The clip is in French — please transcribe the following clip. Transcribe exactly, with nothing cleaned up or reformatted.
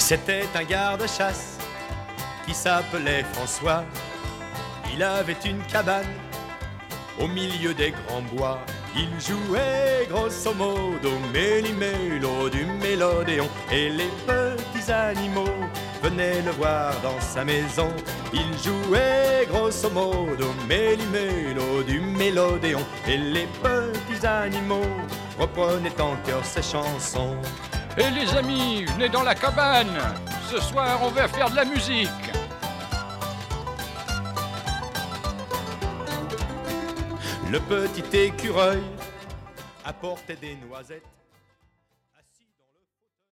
C'était un garde-chasse qui s'appelait François. Il avait une cabane au milieu des grands bois. Il jouait grosso modo méli-mélo du mélodéon. Et les petits animaux venaient le voir dans sa maison. Il jouait grosso modo méli-mélo du mélodéon. Et les petits animaux reprenaient en chœur ses chansons. Et les amis, venez dans la cabane. Ce soir, on va faire de la musique. Le petit écureuil apportait des noisettes.